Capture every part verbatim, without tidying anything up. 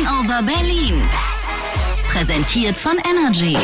Hangover Berlin. Präsentiert von Energy.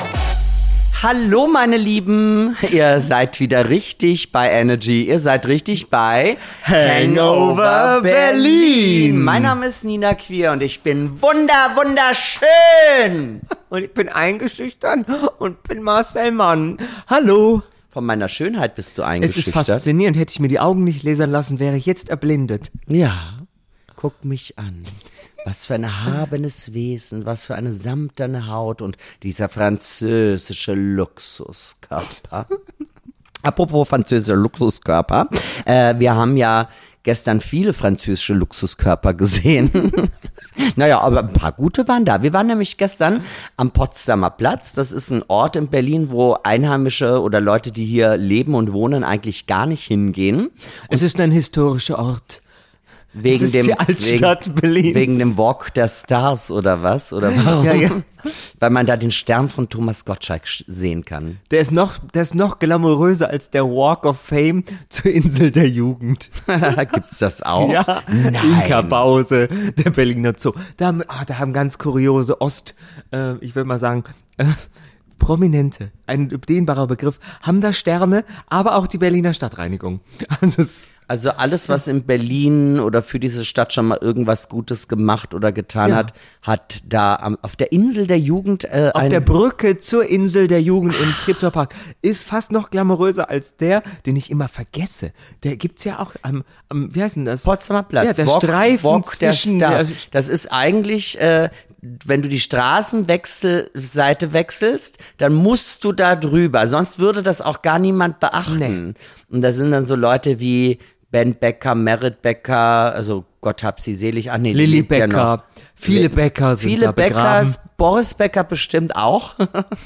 Hallo meine Lieben, ihr seid wieder richtig bei Energy, ihr seid richtig bei Hangover Berlin. Mein Name ist Nina Queer und ich bin wunder, wunderschön. Und ich bin eingeschüchtert und bin Marcel Mann. Hallo. Von meiner Schönheit bist du eingeschüchtert. Es ist faszinierend, hätte ich mir die Augen nicht lasern lassen, wäre ich jetzt erblindet. Ja, guck mich an. Was für ein erhabenes Wesen, was für eine samtene Haut und dieser französische Luxuskörper. Apropos französischer Luxuskörper, äh, wir haben ja gestern viele französische Luxuskörper gesehen. Naja, aber ein paar gute waren da. Wir waren nämlich gestern am Potsdamer Platz. Das ist ein Ort in Berlin, wo Einheimische oder Leute, die hier leben und wohnen, eigentlich gar nicht hingehen. Und es ist ein historischer Ort. Wegen es ist dem, die Altstadt wegen, Berlins. Wegen dem Walk der Stars oder was? Oder warum? Ja, ja. Weil man da den Stern von Thomas Gottschalk sehen kann. Der ist noch, der ist noch glamouröser als der Walk of Fame zur Insel der Jugend. Gibt's das auch? Ja, Nein. Inka-Pause, der Berliner Zoo. Da haben, oh, da haben ganz kuriose Ost, äh, ich würde mal sagen, äh, Prominente, ein dehnbarer Begriff, haben da Sterne, aber auch die Berliner Stadtreinigung. Also es Also alles, was in Berlin oder für diese Stadt schon mal irgendwas Gutes gemacht oder getan Ja. hat, hat da am, auf der Insel der Jugend äh, auf ein, der Brücke zur Insel der Jugend im Treptower Park ist fast noch glamouröser als der, den ich immer vergesse. Der gibt's ja auch am, am wie heißt denn das? Potsdamer Platz. Ja, der Walk, Streifen Walk der zwischen Stars. der- Das ist eigentlich, äh, wenn du die Straßenwechselseite wechselst, dann musst du da drüber. Sonst würde das auch gar niemand beachten. Und da sind dann so Leute wie Ben Becker, Merit Becker, also Gott hab sie selig. Ach nee, die Lilly lebt ja Becker, noch. viele Becker sind Viele da begraben. Beckers, Boris Becker bestimmt auch.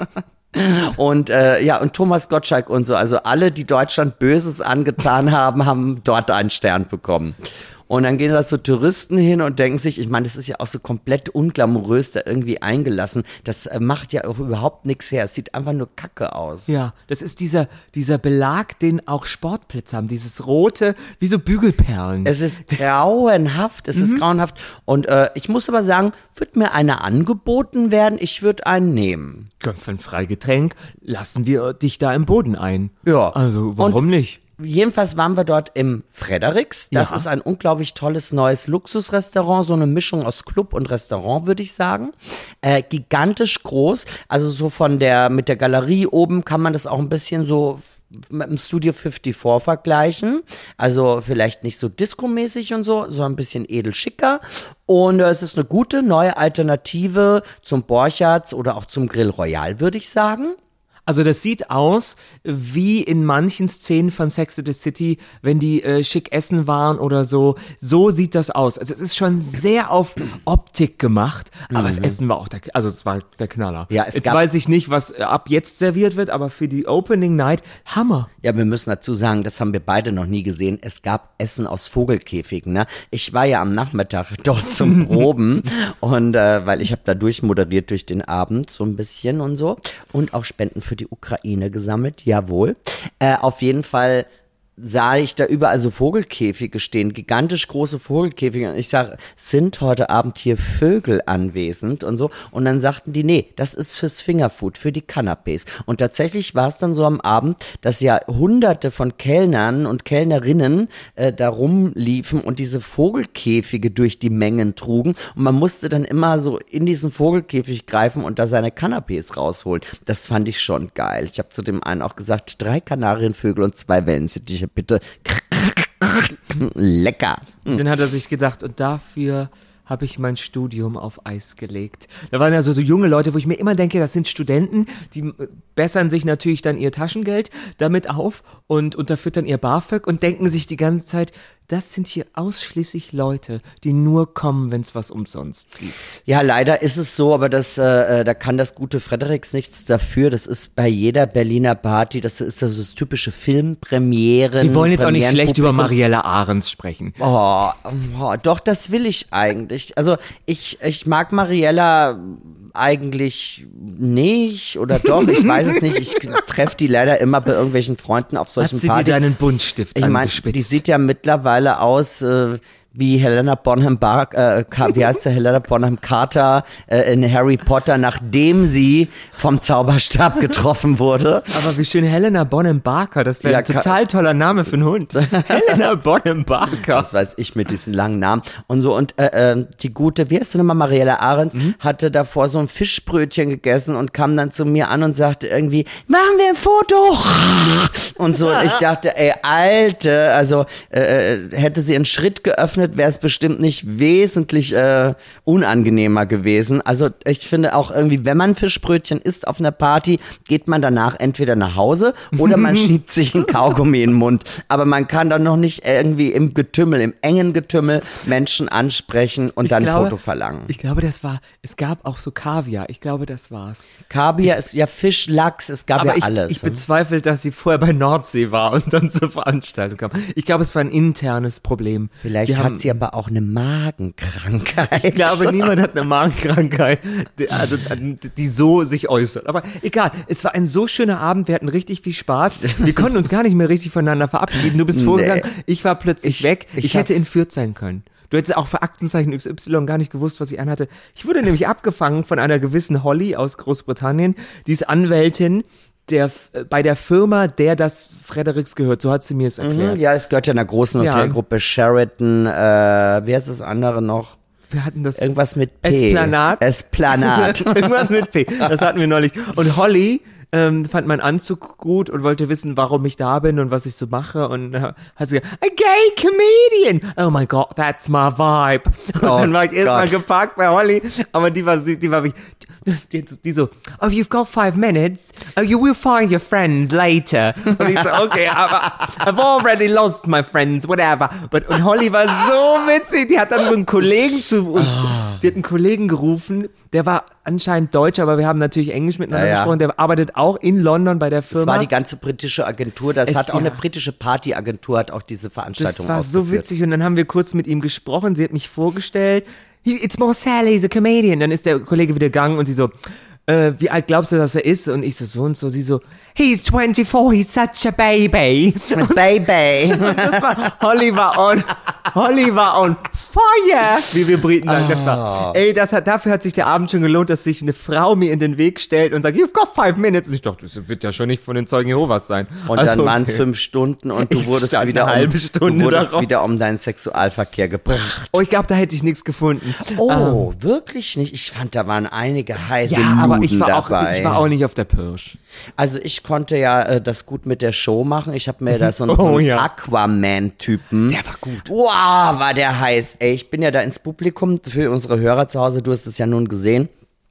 Und äh, ja, und Thomas Gottschalk und so, also alle, die Deutschland Böses angetan haben, haben dort einen Stern bekommen. Und dann gehen da so Touristen hin und denken sich, ich meine, das ist ja auch so komplett unglamourös da irgendwie eingelassen. Das äh, macht ja auch überhaupt nichts her. Es sieht einfach nur kacke aus. Ja, das ist dieser, dieser Belag, den auch Sportplätze haben, dieses rote, wie so Bügelperlen. Es ist grauenhaft, es ist grauenhaft. Und äh, ich muss aber sagen, wird mir einer angeboten werden, ich würde einen nehmen. Für ein Freigetränk lassen wir dich da im Boden ein. Ja. Also, warum Und nicht? Jedenfalls waren wir dort im Fredericks. Das Ja. ist ein unglaublich tolles neues Luxusrestaurant, so eine Mischung aus Club und Restaurant, würde ich sagen. Äh, gigantisch groß, also so von der, mit der Galerie oben kann man das auch ein bisschen so mit dem Studio vierundfünfzig vergleichen. Also vielleicht nicht so discomäßig und so, sondern ein bisschen edelschicker. Und äh, es ist eine gute neue Alternative zum Borchards oder auch zum Grill Royal, würde ich sagen. Also das sieht aus wie in manchen Szenen von Sex and the City, wenn die äh, schick essen waren oder so. So sieht das aus. Also es ist schon sehr auf Optik gemacht, aber das Essen war auch der, also es war der Knaller. Ja, es jetzt gab- weiß ich nicht, was äh, ab jetzt serviert wird, aber für die Opening Night, Hammer. Ja, wir müssen dazu sagen, das haben wir beide noch nie gesehen. Es gab Essen aus Vogelkäfigen. Ne? Ich war ja am Nachmittag dort zum Proben und äh, weil ich habe da durchmoderiert durch den Abend so ein bisschen und so und auch Spenden für die Ukraine gesammelt. Jawohl. Äh, auf jeden Fall sah ich da überall so Vogelkäfige stehen, gigantisch große Vogelkäfige. Und ich sage, sind heute Abend hier Vögel anwesend und so. Und dann sagten die, nee, das ist fürs Fingerfood, für die Canapés. Und tatsächlich war es dann so am Abend, dass ja hunderte von Kellnern und Kellnerinnen äh, da rumliefen und diese Vogelkäfige durch die Mengen trugen. Und man musste dann immer so in diesen Vogelkäfig greifen und da seine Canapés rausholen. Das fand ich schon geil. Ich habe zu dem einen auch gesagt, drei Kanarienvögel und zwei Wellensittiche, bitte. Lecker. Dann hat er sich gedacht, und dafür habe ich mein Studium auf Eis gelegt. Da waren ja so, so junge Leute, wo ich mir immer denke, das sind Studenten, die äh, bessern sich natürlich dann ihr Taschengeld damit auf und unterfüttern ihr BAföG und denken sich die ganze Zeit, das sind hier ausschließlich Leute, die nur kommen, wenn es was umsonst gibt. Ja, leider ist es so, aber das, äh, da kann das gute Fredericks nichts dafür. Das ist bei jeder Berliner Party, das ist das, das typische Filmpremieren. Wir wollen jetzt auch nicht schlecht über Premierenpublikum. Mariella Ahrens sprechen. Oh, oh, doch, das will ich eigentlich. Also ich, ich mag Mariella eigentlich nicht oder doch, ich weiß es nicht. Ich treffe die leider immer bei irgendwelchen Freunden auf Hat solchen sie dir Partys. deinen Buntstift Ich meine, angespitzt? die sieht ja mittlerweile aus äh, wie Helena Bonham Bar äh, wie heißt der Helena Bonham Carter äh, in Harry Potter, nachdem sie vom Zauberstab getroffen wurde. Aber wie schön, Helena Bonham Barker, das wäre Ja, ein total toller Name für einen Hund. Helena Bonham Barker. Was weiß ich mit diesen langen Namen und so. Und äh, äh, die gute, wie heißt du nochmal, Marielle Ahrens, mhm. hatte davor so ein Fischbrötchen gegessen und kam dann zu mir an und sagte irgendwie, machen wir ein Foto. Und so. Und ich dachte, ey, Alte, also äh, hätte sie einen Schritt geöffnet, wäre es bestimmt nicht wesentlich äh, unangenehmer gewesen. Also ich finde auch irgendwie, wenn man Fischbrötchen isst auf einer Party, geht man danach entweder nach Hause oder man schiebt sich ein Kaugummi in den Mund. Aber man kann dann noch nicht irgendwie im Getümmel, im engen Getümmel Menschen ansprechen und ich dann glaube, ein Foto verlangen. Ich glaube, das war, es gab auch so Kaviar. Ich glaube, das war's. Kaviar ist ja Fisch, Lachs, es gab Aber ja ich, alles. ich bezweifle, dass sie vorher bei Nordsee war und dann zur Veranstaltung kam. Ich glaube, es war ein internes Problem. Vielleicht Die hat haben, sie aber auch eine Magenkrankheit. Ich glaube, niemand hat eine Magenkrankheit, die, also, die so sich äußert. Aber egal, es war ein so schöner Abend, wir hatten richtig viel Spaß. Wir konnten uns gar nicht mehr richtig voneinander verabschieden. Du bist Nee. vorgegangen, ich war plötzlich Ich- weg. ich Ich, hab- hätte in Fürth sein können. Du hättest auch für Aktenzeichen X Y gar nicht gewusst, was ich anhatte. Ich wurde nämlich abgefangen von einer gewissen Holly aus Großbritannien. Die ist Anwältin der, bei der Firma, der das Fredericks gehört. So hat sie mir es erklärt. Mhm, ja, es gehört ja einer großen Ja. Hotelgruppe, Sheraton, äh, wie heißt das andere noch? Wir hatten das Irgendwas mit P. Esplanade. Esplanade. Irgendwas mit P. Das hatten wir neulich. Und Holly ähm, fand meinen Anzug gut und wollte wissen, warum ich da bin und was ich so mache. Und äh, hat sie gesagt, a gay comedian. Oh my God, that's my vibe. Und Oh dann war ich erstmal Gott. geparkt bei Holly. Aber die war, süß, die war wirklich, die, die so, oh, you've got five minutes. Oh, you will find your friends later. Und ich so, okay, aber I've already lost my friends, whatever. But, und Holly war so witzig. Die hat dann so einen Kollegen zu uns, die hat einen Kollegen gerufen, der war anscheinend Deutsch, aber wir haben natürlich Englisch miteinander Ja, ja. gesprochen. Der arbeitet auch in London bei der Firma. Das war die ganze britische Agentur, das Es- hat auch ja. eine britische Partyagentur, hat auch diese Veranstaltung Das war so ausgeführt. witzig und dann haben wir kurz mit ihm gesprochen, sie hat mich vorgestellt. He, it's more Sally, he's a comedian. Dann ist der Kollege wieder gegangen und sie so, äh, wie alt glaubst du, dass er ist? Und ich so, so und so. Sie so, he's twenty-four, he's such a baby. Baby. Das war, Holly war on, Holly war on fire, wie wir Briten sagen. Das war, ey, das hat, dafür hat sich der Abend schon gelohnt, dass sich eine Frau mir in den Weg stellt und sagt, you've got five minutes. Und ich dachte, das wird ja schon nicht von den Zeugen Jehovas sein. Und Also, dann waren es okay. fünf Stunden und du Ich wurdest stand wieder eine um, halbe Stunde du wurdest darauf. wieder um deinen Sexualverkehr gebracht. Oh, ich glaube, da hätte ich nichts gefunden. Oh, wirklich nicht? Ich fand, da waren einige heiße Ja, Luden aber ich war, auch, dabei. ich war auch nicht auf der Pirsch. Also ich konnte ja äh, das gut mit der Show machen. Ich habe mir da so, einen- so Oh, einen ja. Aquaman-Typen. Der war gut. Wow, war der heiß. Ey, ich bin ja da ins Publikum für unsere Hörer zu Hause. Du hast es ja nun gesehen.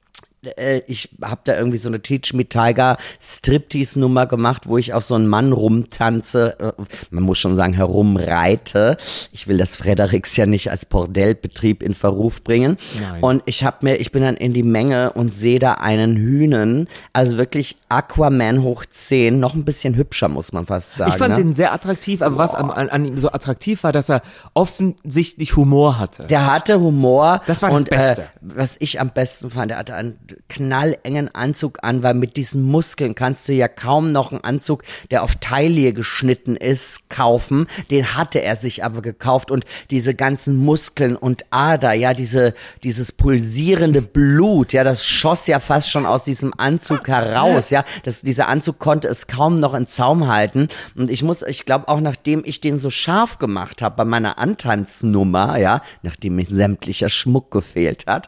Äh, Ich habe da irgendwie so eine Teach Me Tiger Striptease-Nummer gemacht, wo ich auf so einen Mann rumtanze, äh, man muss schon sagen herumreite. Ich will das Fredericks ja nicht als Bordellbetrieb in Verruf bringen. Nein. Und ich habe mir, ich bin dann in die Menge und sehe da einen Hühnen, also wirklich Aquaman hoch zehn, noch ein bisschen hübscher, muss man fast sagen. Ich fand ne? den sehr attraktiv, aber was an, an, an ihm so attraktiv war, dass er offensichtlich Humor hatte. Der hatte Humor. Das war das und, Beste. Äh, was ich am besten fand, er hatte einen knallengen Anzug an, weil mit diesen Muskeln kannst du ja kaum noch einen Anzug, der auf Taille geschnitten ist, kaufen. Den hatte er sich aber gekauft und diese ganzen Muskeln und Ader, ja, diese, dieses pulsierende Blut, ja, das schoss ja fast schon aus diesem Anzug heraus, ja. Das, dieser Anzug konnte es kaum noch in Zaum halten. Und ich muss, ich glaube auch, nachdem ich den so scharf gemacht habe bei meiner Antanznummer, ja, nachdem mir sämtlicher Schmuck gefehlt hat,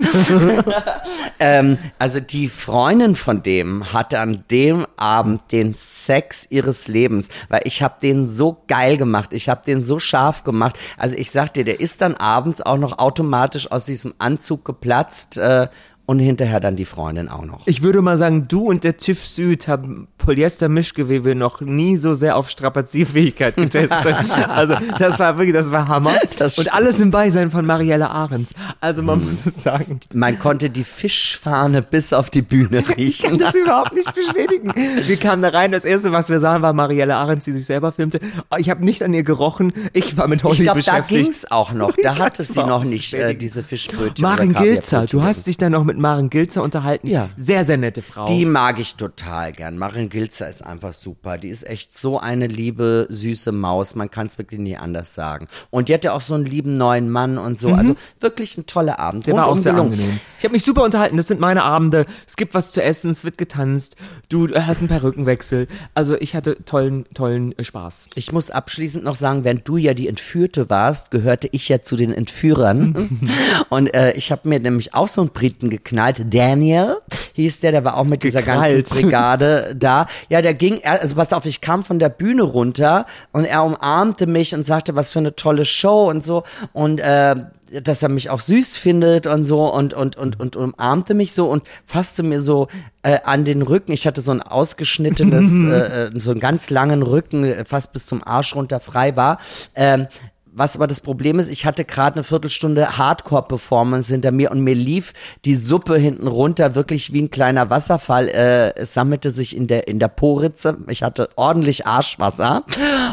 ähm, also die Freundin von dem hatte an dem Abend den Sex ihres Lebens, weil ich habe den so geil gemacht, ich habe den so scharf gemacht. Also ich sag dir, der ist dann abends auch noch automatisch aus diesem Anzug geplatzt äh, und hinterher dann die Freundin auch noch. Ich würde mal sagen, du und der TÜV Süd haben Polyester-Mischgewebe noch nie so sehr auf Strapazierfähigkeit getestet. Also das war wirklich, das war Hammer. Das und stimmt. alles im Beisein von Marielle Ahrens. Also man muss es sagen. Man konnte die Fischfahne bis auf die Bühne Ich kann riechen. das überhaupt nicht bestätigen. Wir kamen da rein, das erste, was wir sahen, war Marielle Ahrens, die sich selber filmte. Ich habe nicht an ihr gerochen, ich war mit Holly Ich glaube, da beschäftigt. ging's auch noch. Da Ich hatte kann's sie überhaupt noch nicht nicht äh, bestätigen. diese Fischbrötchen. Marin oder Gilzer, du Kaviarbrötchen hast dich dann noch mit Maren Gilzer unterhalten. Ja. Sehr, sehr nette Frau. Die mag ich total gern. Maren Gilzer ist einfach super. Die ist echt so eine liebe, süße Maus. Man kann es wirklich nie anders sagen. Und die hat ja auch so einen lieben neuen Mann und so. Mhm. Also wirklich ein toller Abend. Der war auch sehr gelungen. angenehm. Ich habe mich super unterhalten. Das sind meine Abende. Es gibt was zu essen, es wird getanzt. Du hast einen Perückenwechsel. Also ich hatte tollen, tollen Spaß. Ich muss abschließend noch sagen, während du ja die Entführte warst, gehörte ich ja zu den Entführern. Und äh, ich habe mir nämlich auch so einen Briten geknallt. Daniel hieß der, der war auch mit dieser Gekrallt. ganzen Brigade da. Ja, der ging, also pass auf, ich kam von der Bühne runter und er umarmte mich und sagte, was für eine tolle Show und so. Und äh, dass er mich auch süß findet und so und und und und umarmte mich so und fasste mir so äh, an den Rücken. Ich hatte so ein ausgeschnittenes, äh, so einen ganz langen Rücken, fast bis zum Arsch runter frei war. Ähm, Was aber das Problem ist, ich hatte gerade eine Viertelstunde Hardcore-Performance hinter mir und mir lief die Suppe hinten runter wirklich wie ein kleiner Wasserfall. Äh, es sammelte sich in der in der Poritze. Ich hatte ordentlich Arschwasser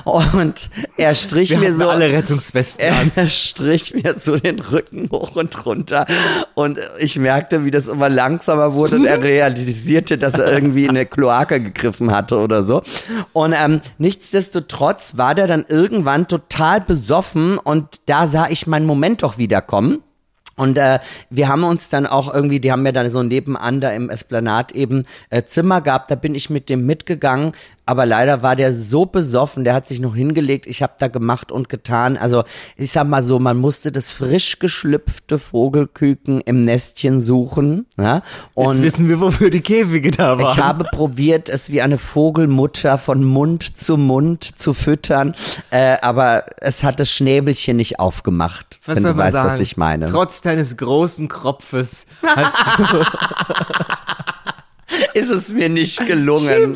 und er strich Wir mir hatten so alle Rettungswesten er an. strich mir so den Rücken hoch und runter und ich merkte, wie das immer langsamer wurde und er realisierte, dass er irgendwie in eine Kloake gegriffen hatte oder so. Und ähm, nichtsdestotrotz war der dann irgendwann total besoffen und da sah ich meinen Moment doch wiederkommen. Und äh, wir haben uns dann auch irgendwie, die haben mir dann so nebenan da im Esplanat eben äh, Zimmer gehabt, da bin ich mit dem mitgegangen, aber leider war der so besoffen, der hat sich noch hingelegt, ich habe da gemacht und getan, also ich sag mal so, man musste das frisch geschlüpfte Vogelküken im Nestchen suchen. Ja? Und Jetzt wissen wir, wofür die Käfige da waren. ich habe probiert, es wie eine Vogelmutter von Mund zu Mund zu füttern, äh, aber es hat das Schnäbelchen nicht aufgemacht, Was wenn soll du man weißt, sagen? was ich meine. Trotz deines großen Kropfes hast du... Ist es mir nicht gelungen.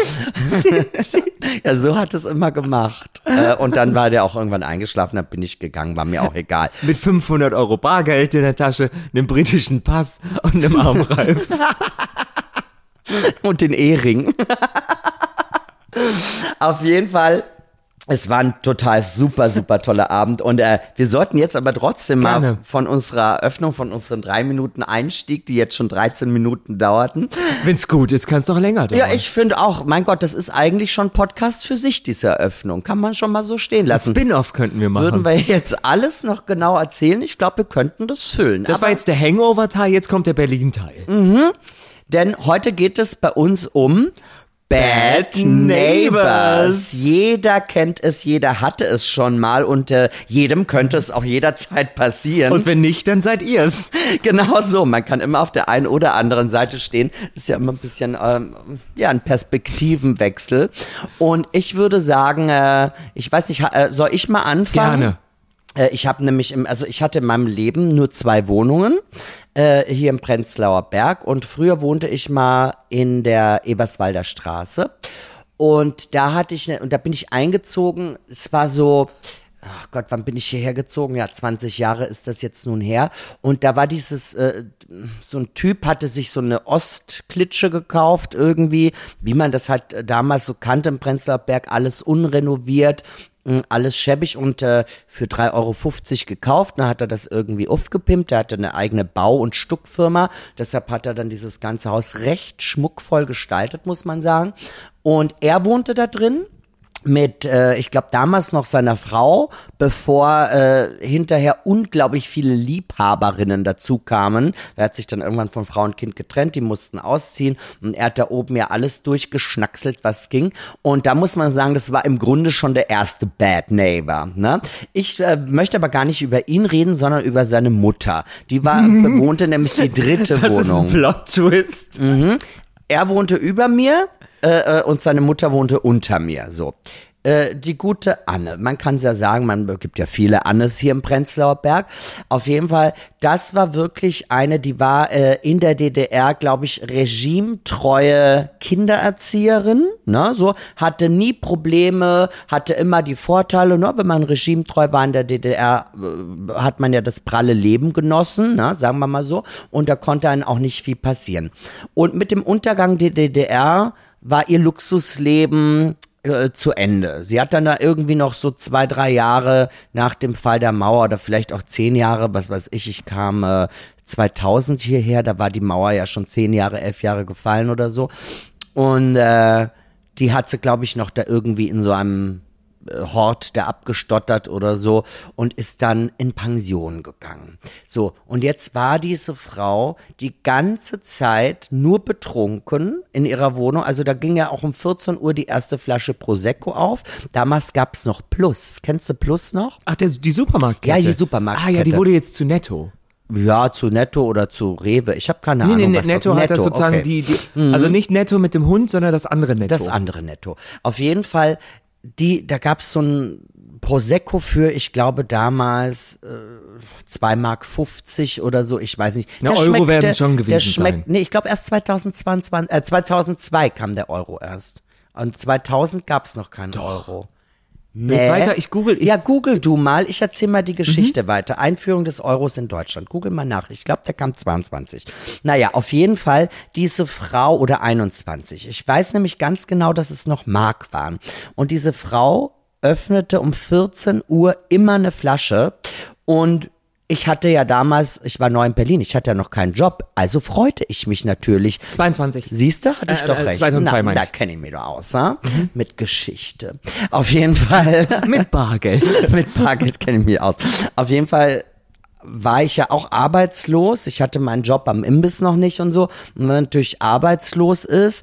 Ja, so hat es immer gemacht. Äh, und dann war der auch irgendwann eingeschlafen, dann bin ich gegangen, war mir auch egal. Mit fünfhundert Euro Bargeld in der Tasche, einem britischen Pass und einem Armreif. Und den Ehering. Auf jeden Fall. Es war ein total super, super toller Abend und äh, wir sollten jetzt aber trotzdem Gerne. mal von unserer Öffnung, von unseren drei Minuten Einstieg, die jetzt schon dreizehn Minuten dauerten. Wenn's gut ist, kann's doch länger dauern. Ja, ich finde auch, mein Gott, das ist eigentlich schon Podcast für sich, diese Eröffnung. Kann man schon mal so stehen lassen. Spin-off könnten wir machen. Würden wir jetzt alles noch genau erzählen? Ich glaube, wir könnten das füllen. das war jetzt der Hangover-Teil, jetzt kommt der Berlin-Teil. Denn heute geht es bei uns um Bad Neighbors. Jeder kennt es, jeder hatte es schon mal und äh, jedem könnte es auch jederzeit passieren. Und wenn nicht, dann seid ihr's. Genau so, man kann immer auf der einen oder anderen Seite stehen. Das ist ja immer ein bisschen, ähm, ja, ein Perspektivenwechsel. Und ich würde sagen, äh, ich weiß nicht, äh, soll ich mal anfangen? Gerne. Äh, ich habe nämlich, im, also ich hatte in meinem Leben nur zwei Wohnungen äh, hier im Prenzlauer Berg und früher wohnte ich mal in der Eberswalder Straße und da hatte ich, ne, und da bin ich eingezogen, es war so, ach Gott, wann bin ich hierher gezogen? Ja, zwanzig Jahre ist das jetzt nun her. Und da war dieses, äh, so ein Typ hatte sich so eine Ostklitsche gekauft irgendwie, wie man das halt damals so kannte im Prenzlauer Berg, alles unrenoviert, alles schäbig und äh, für drei Euro fünfzig gekauft. Dann hat er das irgendwie aufgepimpt. Er hatte eine eigene Bau- und Stuckfirma. Deshalb hat er dann dieses ganze Haus recht schmuckvoll gestaltet, muss man sagen. Und er wohnte da drin mit, äh, ich glaube, damals noch seiner Frau, bevor äh, hinterher unglaublich viele Liebhaberinnen dazu kamen. Er hat sich dann irgendwann von Frau und Kind getrennt, die mussten ausziehen und er hat da oben ja alles durchgeschnackselt, was ging. Und da muss man sagen, das war im Grunde schon der erste Bad Neighbor. Ne? Ich äh, möchte aber gar nicht über ihn reden, sondern über seine Mutter. Die war bewohnte nämlich die dritte Das Wohnung. ist ein Plot-Twist. Mhm. Er wohnte über mir äh, und seine Mutter wohnte unter mir. So. Äh, die gute Anne. Man kann es ja sagen, man gibt ja viele Annes hier im Prenzlauer Berg. Auf jeden Fall, das war wirklich eine, die war äh, in der D D R, glaube ich, regimetreue Kindererzieherin. Ne? So, hatte nie Probleme, hatte immer die Vorteile. Ne? Wenn man regimetreu war in der D D R, äh, hat man ja das pralle Leben genossen, ne? Sagen wir mal so. Und da konnte einem auch nicht viel passieren. Und mit dem Untergang der D D R war ihr Luxusleben äh, zu Ende. Sie hat dann da irgendwie noch so zwei, drei Jahre nach dem Fall der Mauer oder vielleicht auch zehn Jahre, was weiß ich, ich kam äh, zweitausend hierher, da war die Mauer ja schon zehn Jahre, elf Jahre gefallen oder so. Und äh, die hat sie, glaube ich, noch da irgendwie in so einem Hort, der abgestottert oder so und ist dann in Pension gegangen. So, und jetzt war diese Frau die ganze Zeit nur betrunken in ihrer Wohnung. Also da ging ja auch um vierzehn Uhr die erste Flasche Prosecco auf. Damals gab's noch Plus. Kennst du Plus noch? Ach, der, die Supermarktkette? Ja, die Supermarktkette. Ah ja, die wurde jetzt zu Netto. Ja, zu Netto oder zu Rewe. Ich habe keine Nee, Ahnung, nee, was Netto das hat das sozusagen okay. die, die also nicht Netto mit dem Hund, sondern das andere Netto. Das andere Netto. Auf jeden Fall, die, da gab's so ein Prosecco für, ich glaube damals äh, zwei Mark fünfzig oder so, ich weiß nicht. Na, Euro schmeckte, werden schon gewesen der schmeckt, sein. Nee, ich glaube erst zweitausendzweiundzwanzig, äh, zweitausendzwei kam der Euro erst. Und zweitausend gab's noch keinen Doch. Euro. Nee. Weiter, ich google. Ich Ja, google du mal. Ich erzähle mal die Geschichte mhm. weiter. Einführung des Euros in Deutschland. Google mal nach. Ich glaube, der kam zweiundzwanzig. Naja, auf jeden Fall diese Frau oder einundzwanzig. Ich weiß nämlich ganz genau, dass es noch Mark waren. Und diese Frau öffnete um vierzehn Uhr immer eine Flasche und ich hatte ja damals, ich war neu in Berlin, ich hatte ja noch keinen Job, also freute ich mich natürlich. zweiundzwanzig. Siehst du, hatte ich Äh, doch äh, recht. zweitausendzwei meine Na, ich. da kenne ich mich doch aus, ha? Mhm. Mit Geschichte. Auf jeden Fall. Mit Bargeld. Mit Bargeld kenne ich mich aus. Auf jeden Fall war ich ja auch arbeitslos. Ich hatte meinen Job am Imbiss noch nicht und so. Und wenn man natürlich arbeitslos ist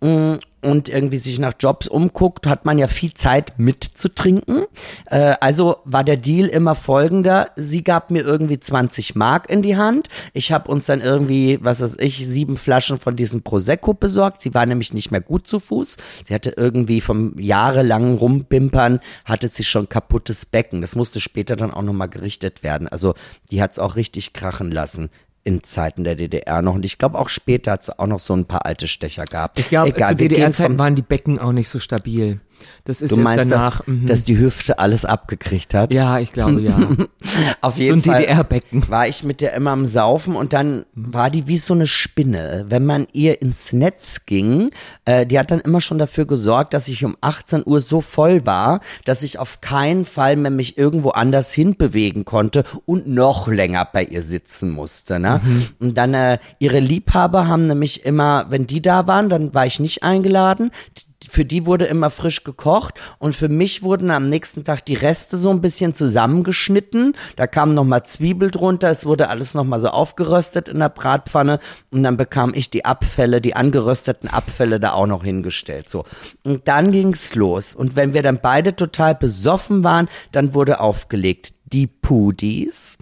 und irgendwie sich nach Jobs umguckt, hat man ja viel Zeit mitzutrinken. Äh, also war der Deal immer folgender. Sie gab mir irgendwie zwanzig Mark in die Hand. Ich habe uns dann irgendwie, was weiß ich, sieben Flaschen von diesem Prosecco besorgt. Sie war nämlich nicht mehr gut zu Fuß. Sie hatte irgendwie vom jahrelangen Rumbimpern, hatte sie schon kaputtes Becken. Das musste später dann auch nochmal gerichtet werden. Also die hat's auch richtig krachen lassen. In Zeiten der D D R noch. Und ich glaube, auch später hat es auch noch so ein paar alte Stecher gehabt. Ich glaube, Egal, zu wir D D gehen R-Zeiten vom- waren die Becken auch nicht so stabil. Das ist Du jetzt meinst, danach. dass, mhm. dass die Hüfte alles abgekriegt hat? Ja, ich glaube ja. Auf So jeden ein Fall D D R-Becken. war ich mit der immer am Saufen und dann war die wie so eine Spinne. Wenn man ihr ins Netz ging, äh, die hat dann immer schon dafür gesorgt, dass ich um achtzehn Uhr so voll war, dass ich auf keinen Fall mehr mich irgendwo anders hinbewegen konnte und noch länger bei ihr sitzen musste. Ne? Mhm. Und dann äh, ihre Liebhaber haben nämlich immer, wenn die da waren, dann war ich nicht eingeladen. Für die wurde immer frisch gekocht und für mich wurden am nächsten Tag die Reste so ein bisschen zusammengeschnitten. Da kam nochmal Zwiebel drunter, es wurde alles nochmal so aufgeröstet in der Bratpfanne und dann bekam ich die Abfälle, die angerösteten Abfälle da auch noch hingestellt. So. Und dann ging's los und wenn wir dann beide total besoffen waren, dann wurde aufgelegt die Pudis.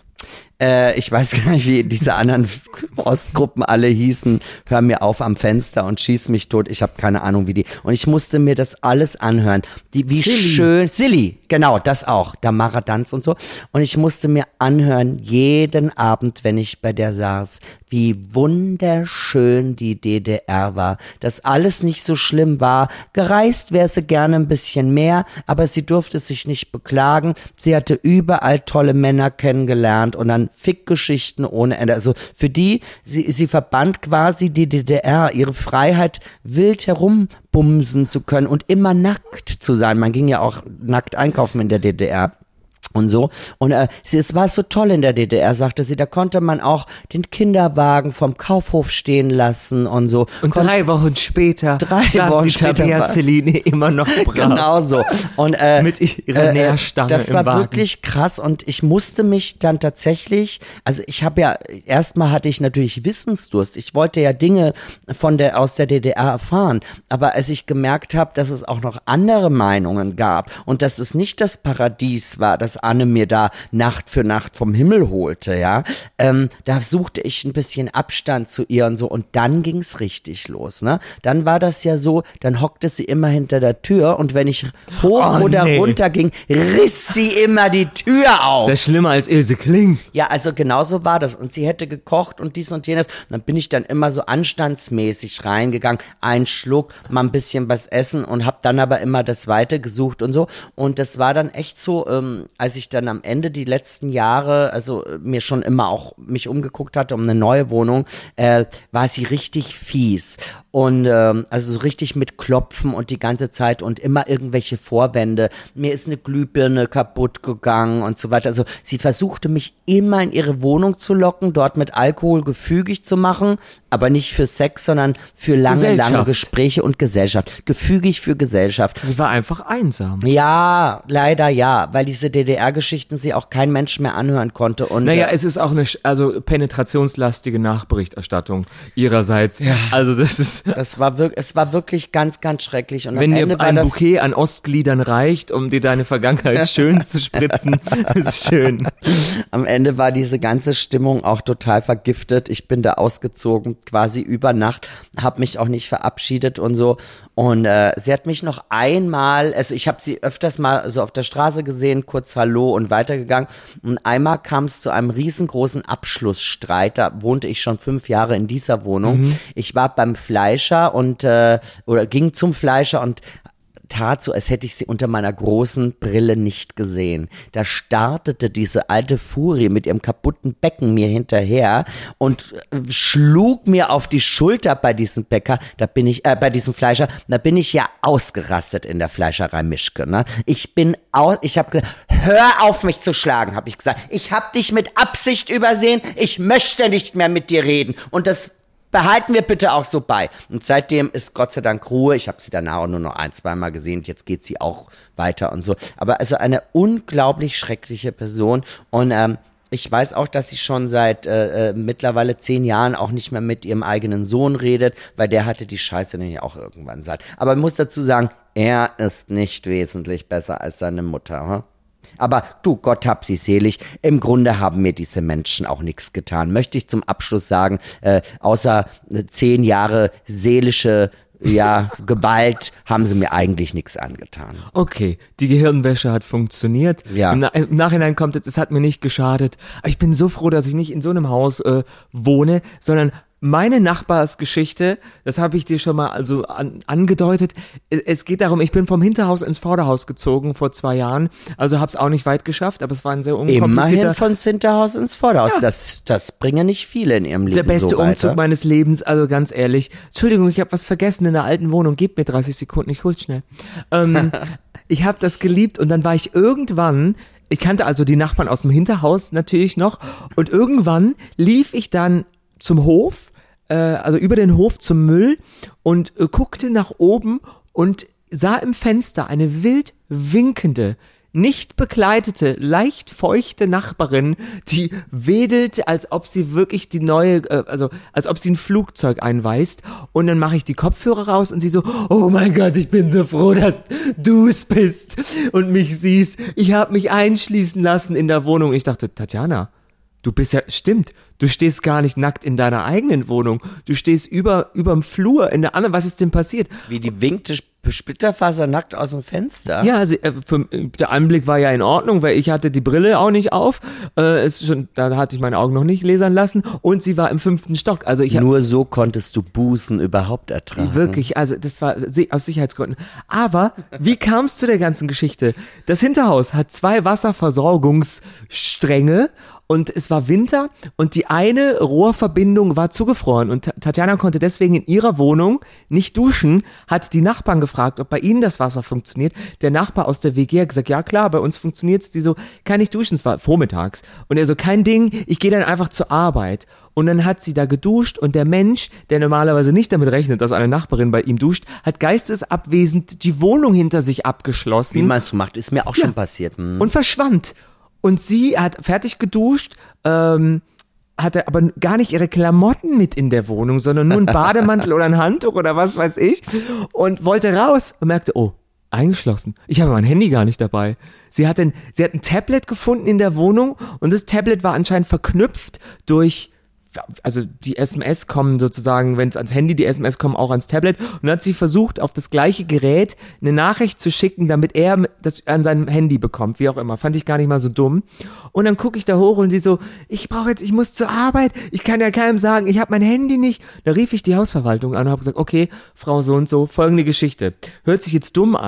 Äh, ich weiß gar nicht, wie diese anderen Ostgruppen alle hießen. Hör mir auf am Fenster und schieß mich tot. Ich habe keine Ahnung, wie die. Und ich musste mir das alles anhören. Die, wie Silly. schön. Silly, genau, das auch. Damara Danz und so. Und ich musste mir anhören, jeden Abend, wenn ich bei der saß, wie wunderschön die D D R war. Dass alles nicht so schlimm war. Gereist wäre sie gerne ein bisschen mehr, aber sie durfte sich nicht beklagen. Sie hatte überall tolle Männer kennengelernt und dann Fickgeschichten ohne Ende. Also für die, sie, sie verband quasi die D D R, ihre Freiheit, wild herumbumsen zu können und immer nackt zu sein. Man ging ja auch nackt einkaufen in der D D R. Und so. Und äh, sie, es war so toll in der D D R, sagte sie, da konnte man auch den Kinderwagen vom Kaufhof stehen lassen und so. Und Kon- drei Wochen später Drei saß Wochen die später Tabea war- Celine immer noch brav. Genau so. Und, äh, Mit ihrer Nährstange Das im war Wagen. wirklich krass und ich musste mich dann tatsächlich, also ich habe ja, erstmal hatte ich natürlich Wissensdurst. Ich wollte ja Dinge von der, aus der D D R erfahren. Aber als ich gemerkt habe, dass es auch noch andere Meinungen gab und dass es nicht das Paradies war, das Anne mir da Nacht für Nacht vom Himmel holte, ja, ähm, da suchte ich ein bisschen Abstand zu ihr und so und dann ging's richtig los, ne? Dann war das ja so, dann hockte sie immer hinter der Tür und wenn ich hoch Oh, oder nee. runter ging, riss sie immer die Tür auf. Sehr schlimmer als Ilse Kling. Ja, also genau so war das. Und sie hätte gekocht und dies und jenes. Und dann bin ich dann immer so anstandsmäßig reingegangen. Ein Schluck, mal ein bisschen was essen und hab dann aber immer das Weite gesucht und so. Und das war dann echt so, ähm, als als ich dann am Ende die letzten Jahre, also mir schon immer auch mich umgeguckt hatte um eine neue Wohnung, äh, war sie richtig fies. Und ähm, also so richtig mit Klopfen und die ganze Zeit und immer irgendwelche Vorwände. Mir ist eine Glühbirne kaputt gegangen und so weiter. Also sie versuchte mich immer in ihre Wohnung zu locken, dort mit Alkohol gefügig zu machen, aber nicht für Sex, sondern für lange, lange Gespräche und Gesellschaft. Gefügig für Gesellschaft. Sie war einfach einsam. Ja, leider ja, weil diese D D R-Geschichten sie auch kein Mensch mehr anhören konnte. Und naja, äh, es ist auch eine also penetrationslastige Nachberichterstattung ihrerseits. Ja. Also das ist Das war wirklich, es war wirklich ganz, ganz schrecklich. Und wenn am dir Ende ein war das, Bouquet an Ostgliedern reicht, um dir deine Vergangenheit schön zu spritzen, das ist schön. Am Ende war diese ganze Stimmung auch total vergiftet. Ich bin da ausgezogen, quasi über Nacht, habe mich auch nicht verabschiedet und so. Und äh, sie hat mich noch einmal, also ich habe sie öfters mal so auf der Straße gesehen, kurz Hallo und weitergegangen. Und einmal kam es zu einem riesengroßen Abschlussstreit. Da wohnte ich schon fünf Jahre in dieser Wohnung. Mhm. Ich war beim Fleischer und äh, oder ging zum Fleischer und tat so, als hätte ich sie unter meiner großen Brille nicht gesehen. Da startete diese alte Furie mit ihrem kaputten Becken mir hinterher und schlug mir auf die Schulter bei diesem Bäcker, da bin ich, äh, bei diesem Fleischer, da bin ich ja ausgerastet in der Fleischerei Mischke, ne? Ich bin aus, ich habe gesagt, hör auf mich zu schlagen, habe ich gesagt. Ich habe dich mit Absicht übersehen, ich möchte nicht mehr mit dir reden und das behalten wir bitte auch so bei. Und seitdem ist Gott sei Dank Ruhe. Ich habe sie danach auch nur noch ein, zweimal gesehen. Jetzt geht sie auch weiter und so. Aber also eine unglaublich schreckliche Person. Und ähm, ich weiß auch, dass sie schon seit äh, äh, mittlerweile zehn Jahren auch nicht mehr mit ihrem eigenen Sohn redet, weil der hatte die Scheiße nämlich auch irgendwann satt. Aber ich muss dazu sagen, er ist nicht wesentlich besser als seine Mutter. Hm? Aber du, Gott hab sie selig, im Grunde haben mir diese Menschen auch nichts getan. Möchte ich zum Abschluss sagen, äh, außer äh, zehn Jahre seelische ja, Gewalt haben sie mir eigentlich nichts angetan. Okay, die Gehirnwäsche hat funktioniert. Ja. Im, Na- Im Nachhinein kommt jetzt, es hat mir nicht geschadet. Aber ich bin so froh, dass ich nicht in so einem Haus äh, wohne, sondern meine Nachbarsgeschichte, das habe ich dir schon mal also an, angedeutet. Es geht darum, ich bin vom Hinterhaus ins Vorderhaus gezogen vor zwei Jahren. Also habe es auch nicht weit geschafft, aber es war ein sehr unkomplizierter... Immerhin von Hinterhaus ins Vorderhaus. Ja. Das, das bringen nicht viele in ihrem Leben Der beste so weiter. Umzug meines Lebens, also ganz ehrlich. Entschuldigung, ich habe was vergessen in der alten Wohnung. Gebt mir dreißig Sekunden, ich hol's schnell. Ähm, ich habe das geliebt und dann war ich irgendwann... Ich kannte also die Nachbarn aus dem Hinterhaus natürlich noch und irgendwann lief ich dann zum Hof, äh, also über den Hof zum Müll und äh, guckte nach oben und sah im Fenster eine wild winkende, nicht bekleidete, leicht feuchte Nachbarin, die wedelt, als ob sie wirklich die neue, äh, also als ob sie ein Flugzeug einweist. Und dann mache ich die Kopfhörer raus und sie so, oh mein Gott, ich bin so froh, dass du es bist und mich siehst. Ich habe mich einschließen lassen in der Wohnung. Ich dachte, Tatjana, du bist ja, stimmt, du stehst gar nicht nackt in deiner eigenen Wohnung. Du stehst über, überm Flur in der anderen. Was ist denn passiert? Wie die winkte splitterfasernackt aus dem Fenster. Ja, sie, äh, für, der Anblick war ja in Ordnung, weil ich hatte die Brille auch nicht auf. Äh, ist schon, da hatte ich meine Augen noch nicht lasern lassen. Und sie war im fünften Stock. Also ich hab, Nur so konntest du Bußen überhaupt ertragen. Wirklich, also das war aus Sicherheitsgründen. Aber wie kam es zu der ganzen Geschichte? Das Hinterhaus hat zwei Wasserversorgungsstränge und es war Winter und die eine Rohrverbindung war zugefroren und Tatjana konnte deswegen in ihrer Wohnung nicht duschen, hat die Nachbarn gefragt, ob bei ihnen das Wasser funktioniert. Der Nachbar aus der W G hat gesagt, ja klar, bei uns funktioniert's. Die so, kann ich duschen? Es war vormittags. Und er so, kein Ding, ich gehe dann einfach zur Arbeit. Und dann hat sie da geduscht und der Mensch, der normalerweise nicht damit rechnet, dass eine Nachbarin bei ihm duscht, hat geistesabwesend die Wohnung hinter sich abgeschlossen. Wie man es so macht, ist mir auch Ja. schon passiert. Hm. Und verschwand. Und sie hat fertig geduscht, ähm, hatte aber gar nicht ihre Klamotten mit in der Wohnung, sondern nur einen Bademantel oder ein Handtuch oder was weiß ich und wollte raus und merkte, oh, eingeschlossen. Ich habe mein Handy gar nicht dabei. Sie hat ein, sie hat ein Tablet gefunden in der Wohnung und das Tablet war anscheinend verknüpft durch, also die S M S kommen sozusagen, wenn es ans Handy, die S M S kommen auch ans Tablet. Und dann hat sie versucht, auf das gleiche Gerät eine Nachricht zu schicken, damit er das an seinem Handy bekommt, wie auch immer. Fand ich gar nicht mal so dumm. Und dann gucke ich da hoch und sie so, ich brauche jetzt, ich muss zur Arbeit, ich kann ja keinem sagen, ich habe mein Handy nicht. Da rief ich die Hausverwaltung an und habe gesagt, okay, Frau so und so, folgende Geschichte. Hört sich jetzt dumm an,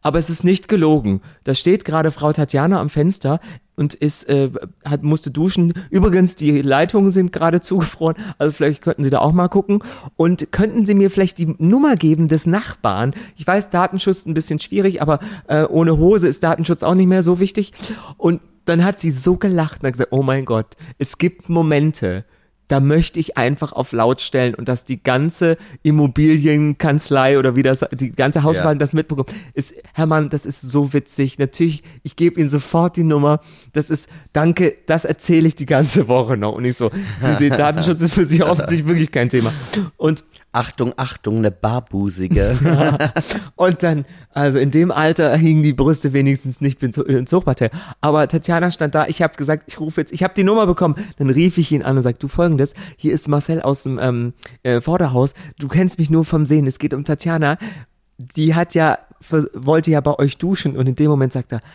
aber es ist nicht gelogen. Da steht gerade Frau Tatjana am Fenster und ist, äh, hat, musste duschen. Übrigens, die Leitungen sind gerade zugefroren, also vielleicht könnten Sie da auch mal gucken. Und könnten Sie mir vielleicht die Nummer geben des Nachbarn? Ich weiß, Datenschutz ist ein bisschen schwierig, aber äh, ohne Hose ist Datenschutz auch nicht mehr so wichtig. Und dann hat sie so gelacht und hat gesagt, oh mein Gott, es gibt Momente, da möchte ich einfach auf laut stellen und dass die ganze Immobilienkanzlei oder wie das, die ganze Hausverwaltung ja. das mitbekommt. Ist, Hermann, das ist so witzig. Natürlich, ich gebe Ihnen sofort die Nummer. Das ist, danke, das erzähle ich die ganze Woche noch. Und ich so, Sie sehen, Datenschutz ist für Sie offensichtlich wirklich kein Thema. Und Achtung, Achtung, eine Barbusige. Und dann, also in dem Alter hingen die Brüste wenigstens nicht ins Hochparterre. Aber Tatjana stand da, ich habe gesagt, ich rufe jetzt, ich habe die Nummer bekommen. Dann rief ich ihn an und sagte, du Folgendes, hier ist Marcel aus dem ähm, äh, Vorderhaus, du kennst mich nur vom Sehen, es geht um Tatjana, die hat ja, wollte ja bei euch duschen und in dem Moment sagt er,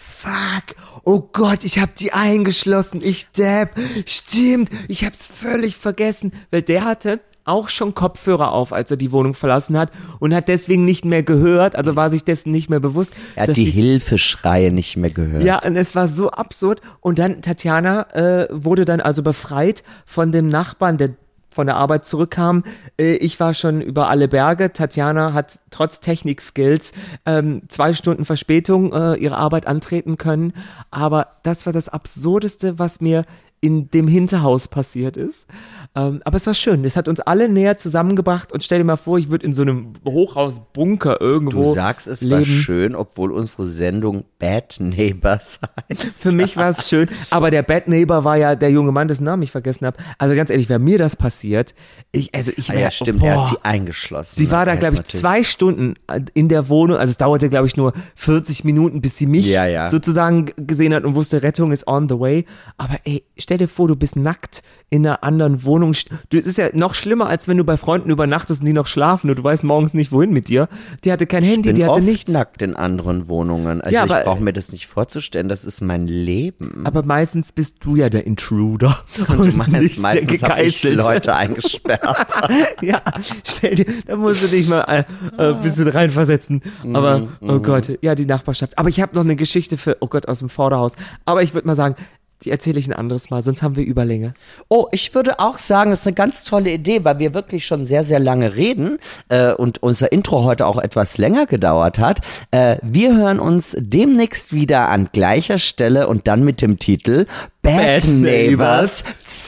fuck, oh Gott, ich hab die eingeschlossen, ich Depp, stimmt, ich hab's völlig vergessen, weil der hatte auch schon Kopfhörer auf, als er die Wohnung verlassen hat und hat deswegen nicht mehr gehört, also war sich dessen nicht mehr bewusst. Er hat die, die Hilfeschreie nicht mehr gehört. Ja, und es war so absurd. Und dann, Tatjana äh, wurde dann also befreit von dem Nachbarn, der von der Arbeit zurückkam. Äh, ich war schon über alle Berge. Tatjana hat trotz Technik-Skills ähm, zwei Stunden Verspätung äh, ihre Arbeit antreten können. Aber das war das Absurdeste, was mir in dem Hinterhaus passiert ist. Ähm, aber es war schön. Es hat uns alle näher zusammengebracht und stell dir mal vor, ich würde in so einem Hochhausbunker irgendwo Du sagst, es leben. war schön, obwohl unsere Sendung Bad Neighbors heißt. Für mich war es schön, aber der Bad Neighbor war ja der junge Mann, dessen Namen ich vergessen habe. Also ganz ehrlich, wäre mir das passiert, ich, also ich wäre, ah ja, stimmt, boah, er hat sie eingeschlossen. Sie war da, glaube ich, zwei Stunden in der Wohnung, also es dauerte, glaube ich, nur vierzig Minuten, bis sie mich ja, ja. sozusagen gesehen hat und wusste, Rettung ist on the way. Aber ey, stell dir vor, du bist nackt in einer anderen Wohnung. Es ist ja noch schlimmer, als wenn du bei Freunden übernachtest und die noch schlafen und du weißt morgens nicht, wohin mit dir. Die hatte kein Handy, ich bin die hatte oft nichts. nackt in anderen Wohnungen. Also ja, ich aber, brauche mir das nicht vorzustellen, das ist mein Leben. Aber meistens bist du ja der Intruder. Und du meinst, nicht meistens habe ich Leute eingesperrt. Ja, stell dir, da musst du dich mal äh, ein bisschen reinversetzen. Aber, mm, oh mm. Gott, ja, die Nachbarschaft. Aber ich habe noch eine Geschichte für, oh Gott, aus dem Vorderhaus. Aber ich würde mal sagen, die erzähle ich ein anderes Mal, sonst haben wir Überlänge. Oh, ich würde auch sagen, das ist eine ganz tolle Idee, weil wir wirklich schon sehr, sehr lange reden äh, und unser Intro heute auch etwas länger gedauert hat. Äh, wir hören uns demnächst wieder an gleicher Stelle und dann mit dem Titel Bad, Bad Neighbors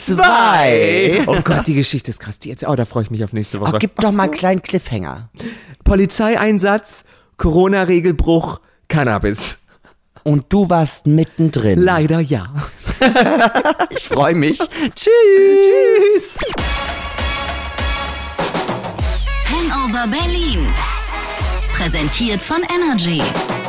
zwei. Oh Gott, die Geschichte ist krass. Die jetzt, oh, da freue ich mich auf nächste Woche. Oh, gib doch mal einen kleinen Cliffhanger. Polizeieinsatz, Corona-Regelbruch, Cannabis. Und du warst mittendrin. Leider ja. Ich freue mich. Tschüss. Tschüss. Hangover Berlin. Präsentiert von Energy.